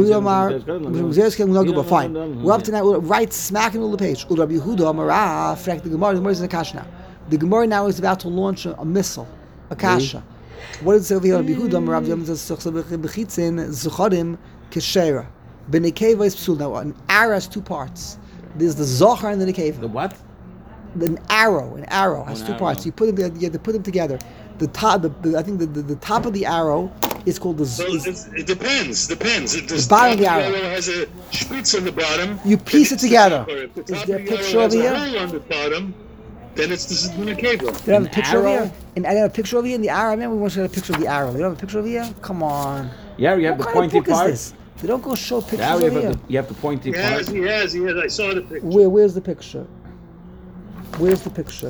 Fine. We're up to now. We're right smack in the middle of the page. Rabbi Yehuda, Amara, Frek the Gemara. The Gemara is in the Kasha now. The Gemara now is about to launch a missile, a Kasha. What does it say over here? Rabbi Yehuda, Amara, Zucharim, Keshera. Benekeva is psul. Now, an arrow has two parts. There's the Zohar and the Nekeva. The what? An arrow has two parts. You put them. You have to put them together. The top, I think the top of the arrow is called the. It depends. The bottom of the arrow has a spitz on the bottom. You piece it together. If the Is top there a of the picture arrow has over a here? hole on the bottom, then this is the cable. Do you have a picture over arrow? here? And I have a picture over here in the arrow. I remember we wanted to have a picture of the arrow. You don't have a picture over here? Come on. Yeah, you have What the kind of pointy book is part. this? They don't go show pictures Yeah, over here. you have the pointy He part. has. I saw the picture. Where's the picture? Where's the picture?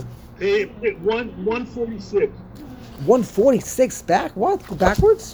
146. 146 back? What? Go backwards?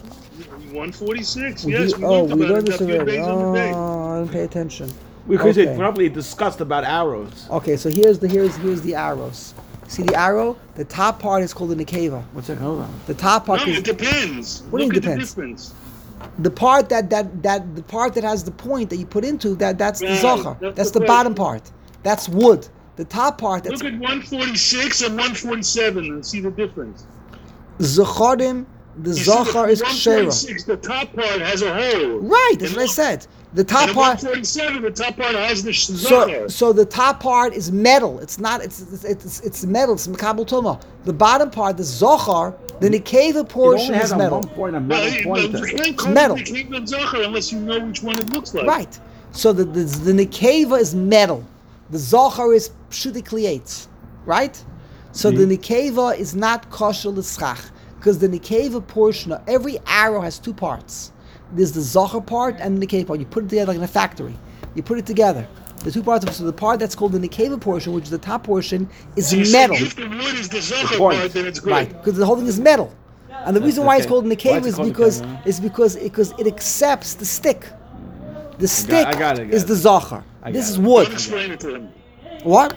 146? We Yes, we learned about this it. already. On the day. I didn't pay attention. Because Okay. it probably discussed about arrows. Okay, so here's the arrows. See the arrow? The top part is called the nekeva. What's that? Hold on. The top part No, is it depends. What do you Look mean at depends? the difference. the part that has the point that you put into that's the Right, zohar. that's That's the the bottom part. That's wood. The top part that's Look at 146 and 147 and see the difference. zacharim. The You see zohar is the kshera. 146, the top part has a hole. Right, that's what I said. The top And in part. 147, the top part has the zohar. So the top part is metal. It's not. It's metal. It's makabel tuma. The bottom part, the zohar, the nekeva It portion only has is on metal. one point a Well, metal you pointer. can't call metal. it the Kingdom Zohar unless you know which one it looks like. Right. So the nekeva is metal. The zohar is pshutikliates. Right. So the nekeva is not kosher l'schach because the nekeva portion of every arrow has two parts. There's the zohar part and the nekeva part. You put it together like in a factory. You put it together. The two parts of so the part that's called the nekeva portion, which is the top portion, is So you metal. say if the wood is the Zohar point. part, then it's good. Right, because the whole thing is metal, and the reason why it's okay. called Why nekeva it's is called because nekeva? it accepts the stick. The stick I got it. is the zohar. I This got is it. wood. Don't explain it to him. What?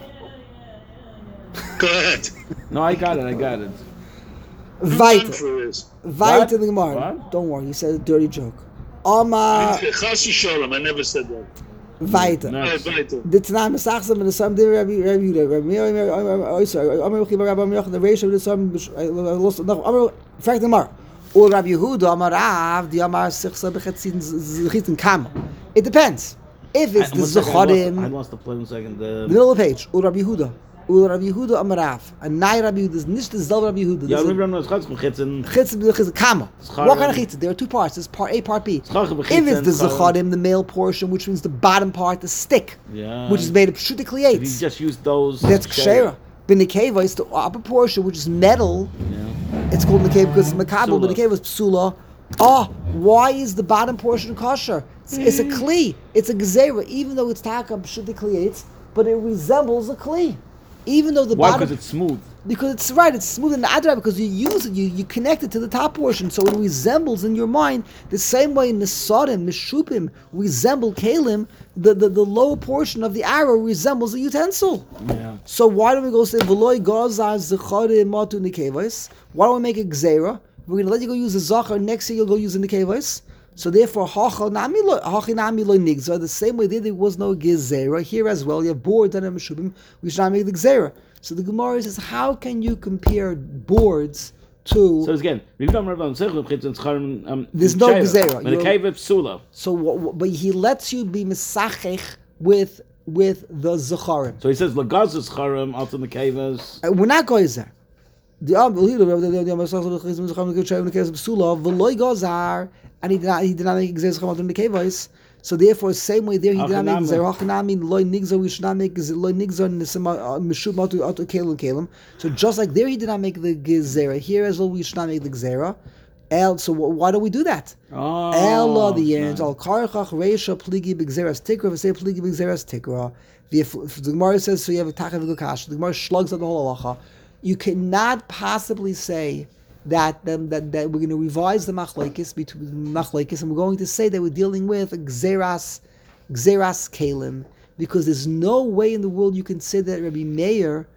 Go ahead. No, I got it. Weiter, For this. weiter in the Gemara. What? Don't worry, you said a dirty joke. Amma Chas Shalom, I never said that. weiter. No. Right, weiter. The Tanakh Mesachsam and the Sam Rabbi Yehuda, Rabbi Meir, Amar Chiba Rabbi Yochanan, the Reish of the Sam. I lost. No, Amar. Fact the Mar. Or Rabbi Yehuda, Amar Rav, the Amar Sichsa Bechatzin Zichitin Kam. It depends. If it's the I Zocharim, lost the play 1 second. the middle of the page. Or Rabbi Yehuda. Or Rabbi Yehuda Amar Rav. And Nai Rabbi Yehuda is nicht the Zal Rabbi Yehuda. Ja, There's a- wir haben noch Schatz gehitzen. Chitz Kama. Schar- What kind of chitz? There are two parts. There's part A, part B. Schar- If it's the Schar- Zocharim, the male portion, which means the bottom part, the stick, Yeah. which is made of pshutik If you liates. just use those. That's kshera. But nekeva is the upper portion, which is metal. Yeah. It's called nekeva because it's makabel. But Psula. nekeva is psula. Why is the bottom portion kosher? It's a kli. It's a gezerah, even though it's taka b'shut kliyates, but it resembles a kli. Even though the bottom, because it's smooth. Because it's right, it's smooth in the adra because you use it, you connect it to the top portion, so it resembles in your mind the same way Nisadim, Mishupim resemble Kalim, the lower portion of the arrow resembles a utensil. Yeah. So why don't we go say Veloy Gazar Zechare Matu Nikevos? Why don't we make a Gzeira? We're gonna let you go use a Zachar, next year you'll go use a Nikevos. So therefore, the same way there was no Gezerah, here as well, you have boards and a Meshubim, we should not make the Gezerah. So the Gemara says, how can you compare boards to... So again, there's no Gezerah. So, but he lets you be Mesachech with the Zecharim. So he says, Lagaz Zecharim, out in the caves. We're not going there. And he did not make Gezerah in the caves. So therefore, same way there, he did not make Gezerah. Loy Nigzor, we should not make Loy Nigzor in the Meshub Matu Kalim. So just like there, he did not make the Gezerah. Here as well, we should not make the Gezerah. So why don't we do that? El the end. Al Karchach Reisha Pligi B'Gzeras Tikra. If say Pligi B'Gzeras Tikra, the Gemara says so. You have a Tachav Gukash. The Gemara slugs up the whole halacha. You cannot possibly say that we're going to revise the machlekes between machlekes, and we're going to say that we're dealing with a gzeras kalim, because there's no way in the world you can say that Rabbi Meir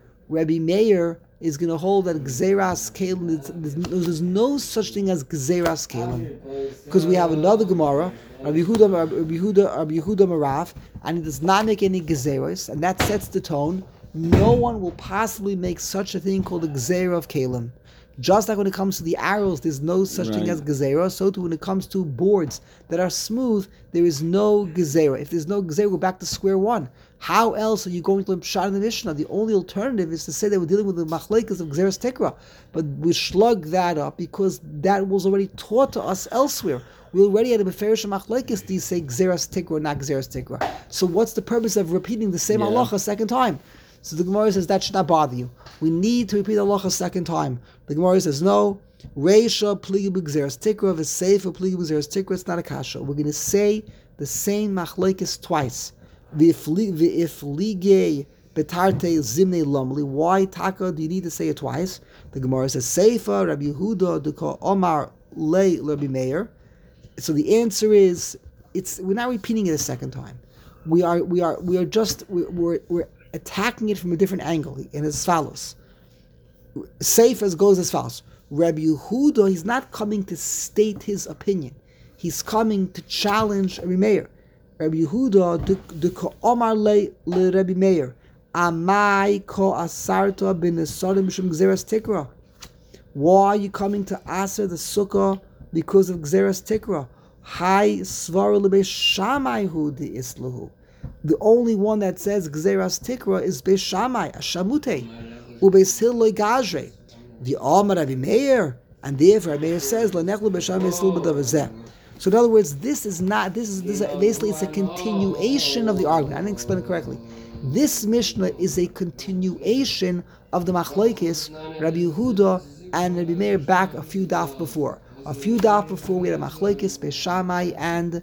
is going to hold that gzeras kalim. There's no such thing as gzeras kalim, because we have another Gemara, Rabbi Yehuda Marav, and it does not make any gezeros, and that sets the tone. No one will possibly make such a thing called a gzera of kalim. Just like when it comes to the arrows, there's no such thing as gezerah, so too when it comes to boards that are smooth, there is no gezerah. If there's no gezerah, go back to square one. How else are you going to learn Pshat in the Mishnah? The only alternative is to say that we're dealing with the machlekes of gezeras tikra, but we slug that up because that was already taught to us elsewhere. We already had a beferish machlekes. Do you say gezeras tikra, not gezeras tikra? So what's the purpose of repeating the same halacha a second time? So the Gemara says that should not bother you. We need to repeat the halacha a second time. The Gemara says no. Reisha pligi b'gzeras tikra v'seifa pligi b'gzeras tikra. It's not a kasha. We're going to say the same machlekes twice. V'iflige betarte zimne lamli. Why taka do you need to say it twice? The Gemara says seifa Rabbi Yehuda deka Omar lei Rabbi Meir. So the answer is we're not repeating it a second time. We're attacking it from a different angle, and as follows. Seif goes as follows. Rabbi Yehuda, he's not coming to state his opinion. He's coming to challenge Rabbi Meir. Rabbi Yehuda, de Omar le Rabbi Meir, Amai ko asarta bin esarim mishum gzeras tikra. Why are you coming to aser the sukkah because of gzeras tikra? Hai svara lebe shamai hu de islahu. The only one that says Gzeras Tikra is Beis Shammai, Shamute, Ubeis Hillel Gazre, the Amar Rabbi Meir, and therefore Rabbi Meir says Lanechlu Beis Shammai Sil B'Davazeh. So in other words, this is basically it's a continuation of the argument. I didn't explain it correctly. This Mishnah is a continuation of the Machlokes Rabbi Yehuda and Rabbi Meir back a few daf before. A few daf before we had a Machlokes Beis Shammai and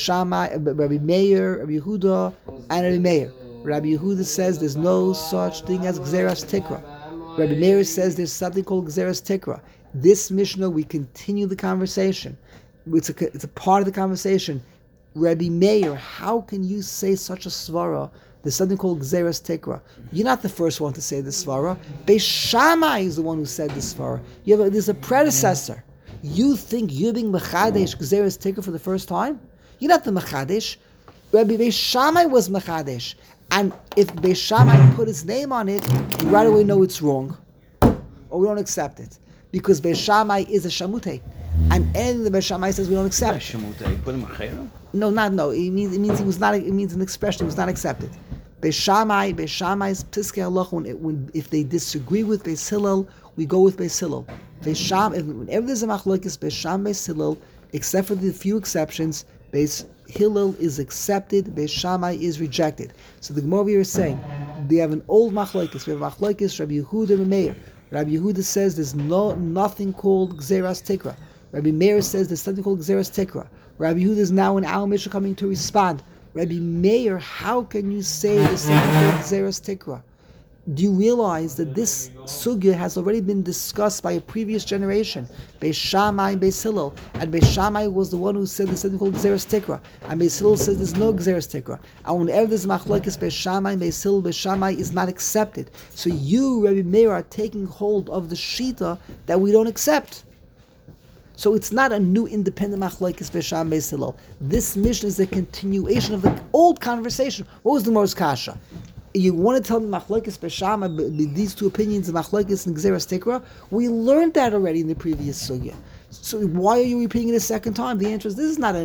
Rabbi Meir, Rabbi Yehuda, and Rabbi Meir. Rabbi Yehuda says there's no such thing as Gzeras Tikra. Rabbi Meir says there's something called Gzeras Tikra. This Mishnah, we continue the conversation. It's a part of the conversation. Rabbi Meir, how can you say such a svara? There's something called Gzeras Tikra. You're not the first one to say this svara. Beis Shammai is the one who said this svara. There's a predecessor. You think you're being mechadesh Gzeras Tikra for the first time? You're not the Mechadesh. Rabbi Beis Shammai was Mechadesh. And if Beis Shammai put his name on it, you right away know it's wrong. Or we don't accept it. Because Beis Shammai is a Shamute. And anything the Beis Shammai says we don't accept. Shamute, put him a No. It means he was not. It means an expression. He was not accepted. Beis Shammai's Piskei Halacha, when if they disagree with Beis Hillel, we go with Beis Hillel. Whenever there's a machlokes Beis Shammai, Beis Hillel, except for the few exceptions, Beis Hillel is accepted, Beis Shammai is rejected. So the Gemara here is saying, they have an old machlokes. We have machlokes Rabbi Yehuda and Meir. Rabbi Yehuda says there's nothing called Gzeras Tikra. Rabbi Meir says there's something called Gzeras Tikra. Rabbi Yehuda is now in our mission coming to respond. Rabbi Meir, how can you say there's something called Gzeras Tikra? Do you realize that this sugya has already been discussed by a previous generation, Beis Shammai and Beis Hillel, and Beis Shammai was the one who said there's something called Gzeras Tikra, and Beis Hillel says there's no Gzeras Tikra. And whenever there's machlokes Beis Shammai and Beis Hillel, Beis Shammai is not accepted. So you, Rabbi Meir, are taking hold of the shita that we don't accept. So it's not a new independent machlokes Beis Shammai and Beis Hillel. This mission is a continuation of the old conversation. What was the most kasha? You want to tell me machlokes Beis Shammai, these two opinions of machlokes and Gzeras Tikra? We learned that already in the previous sugya. So why are you repeating it a second time? The answer is this is not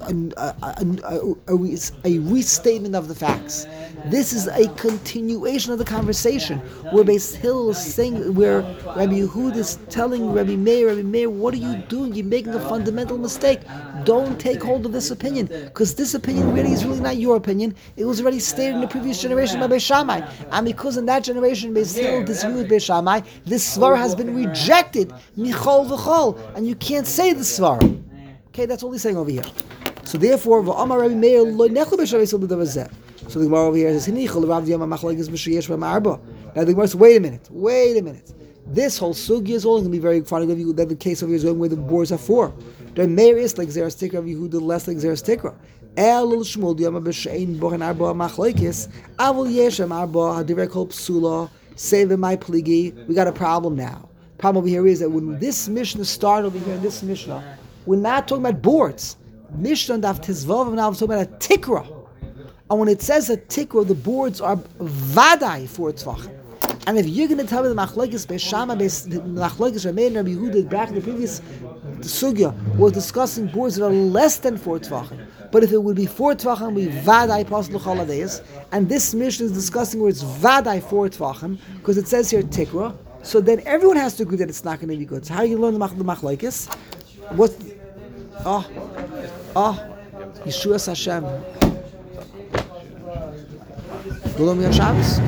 a restatement of the facts. This is a continuation of the conversation where Beis Hillel is saying, where Rabbi Yehuda is telling Rabbi Meir, what are you doing? You're making a fundamental mistake. Don't take hold of this opinion, because this opinion really is really not your opinion. It was already stated in the previous generation by Beis Shammai, and because in that generation Beis Hillel disagreed with Beis Shammai, this svara has been rejected, michol v'chol, and you can't say the svara. Okay, that's all he's saying over here. So therefore, v'amar Rabbi Meir lo nechlu b'shavei sil b'davazeh. So the Gemara over here says, "Hinichol Rav Yama machlokes b'sheyesh v'ma'arba." Now the Gemara says, wait a minute. This whole sugya is only going to be very funny of you that the case over here is going where the boards are for. The Meir is like Gzeras Tikra, Yehuda less like Gzeras Tikra. El Shmuel Yama b'shein bochen arba machlokes avol yeshem arba hadivrei kol psula save my pligi. We got a problem now. Problem over here is that when this Mishnah started over here in this Mishnah, we're not talking about boards. Mishnah daf tizvav now we're talking about a tikra. And when it says a tikra, the boards are vadai for tvachim. And if you're going to tell me the machlokes Beis Shammai, the machlokes Rabbi Meir and Rabbi Yehuda back in the previous sugya was discussing boards that are less than 4 tvachim. But if it would be 4 tvachim, we vadai paslu chaladeis. And this mission is discussing where it's vadai 4 tvachim, because it says here tikra. So then everyone has to agree that it's not going to be good. So how do you learn the machlokes? What? Yeshuas Hashem. Golom Yom Shabbos?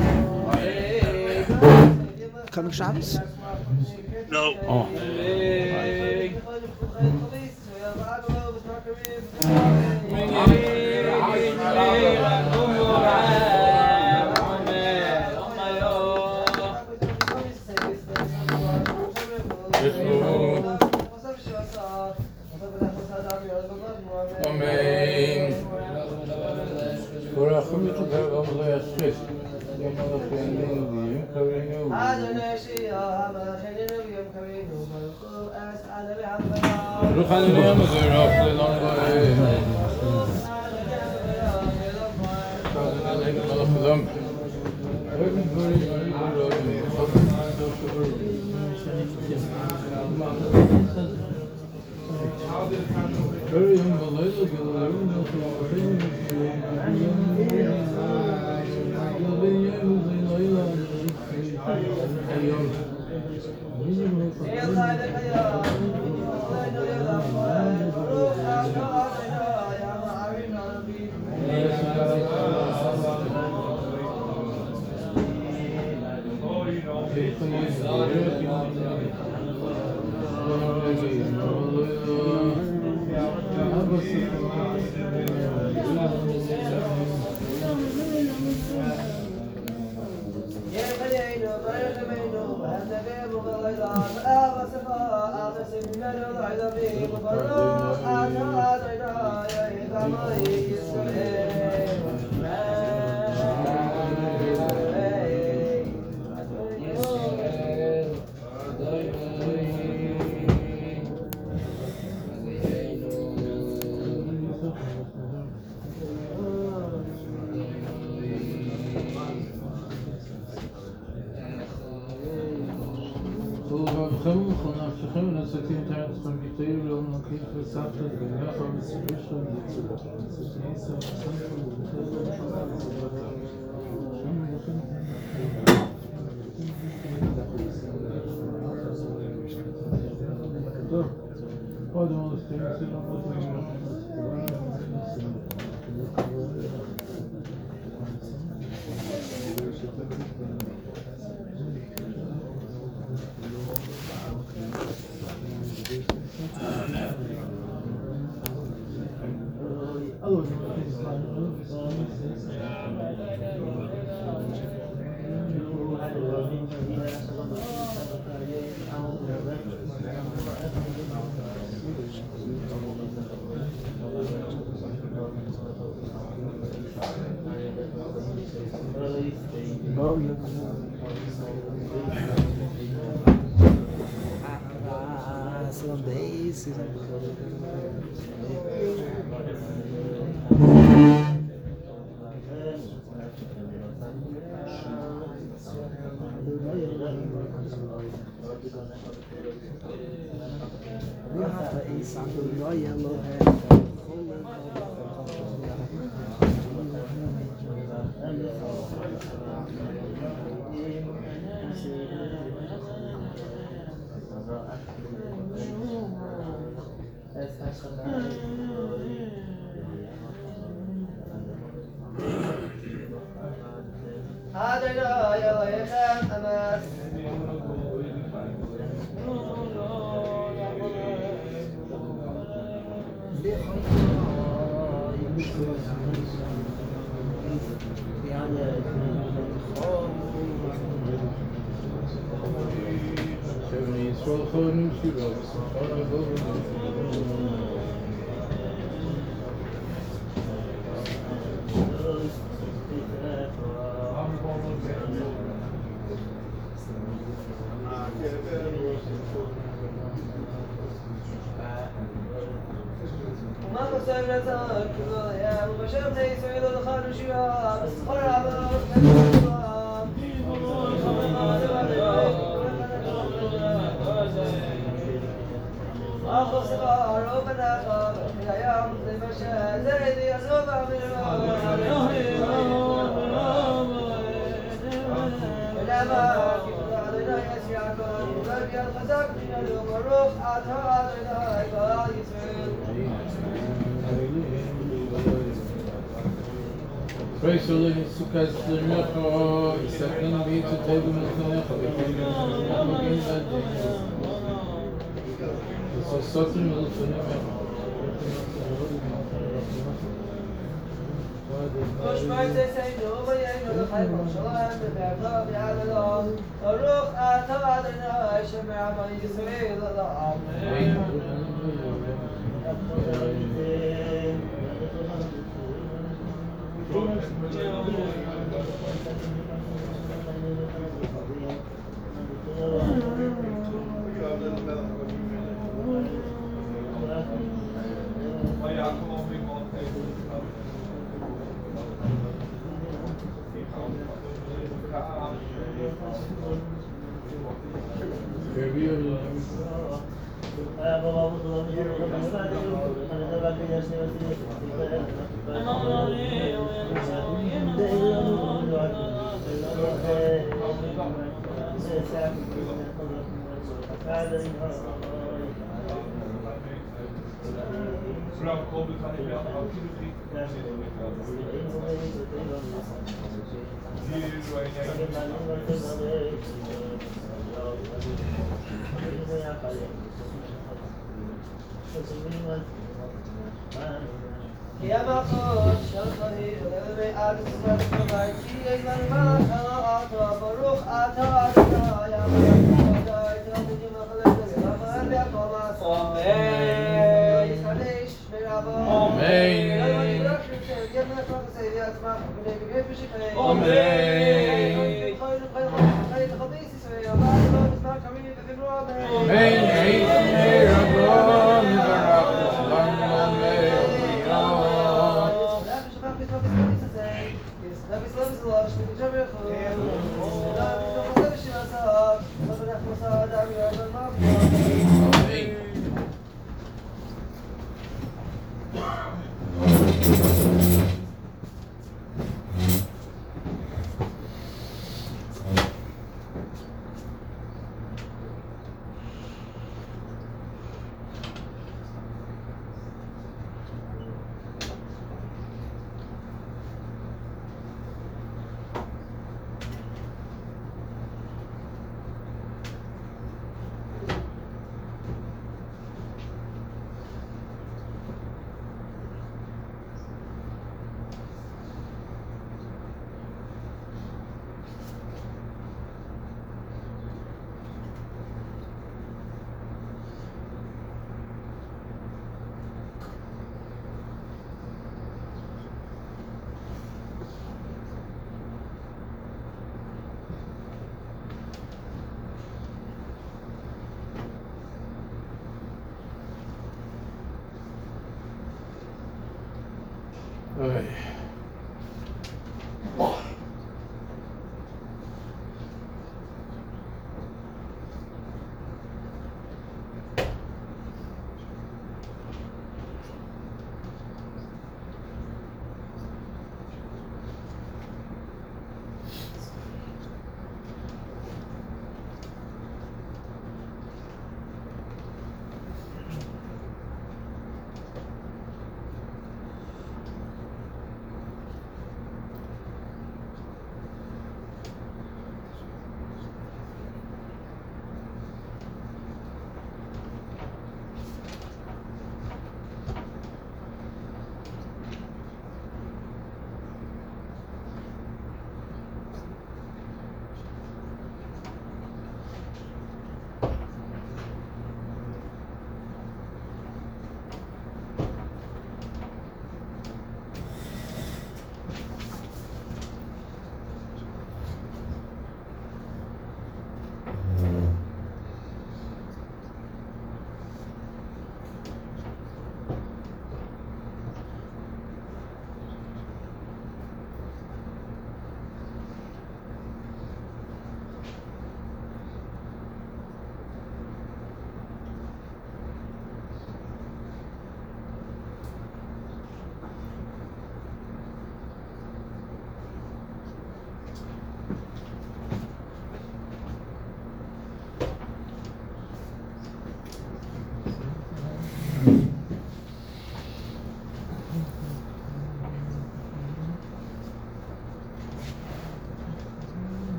Coming Shabbos? No.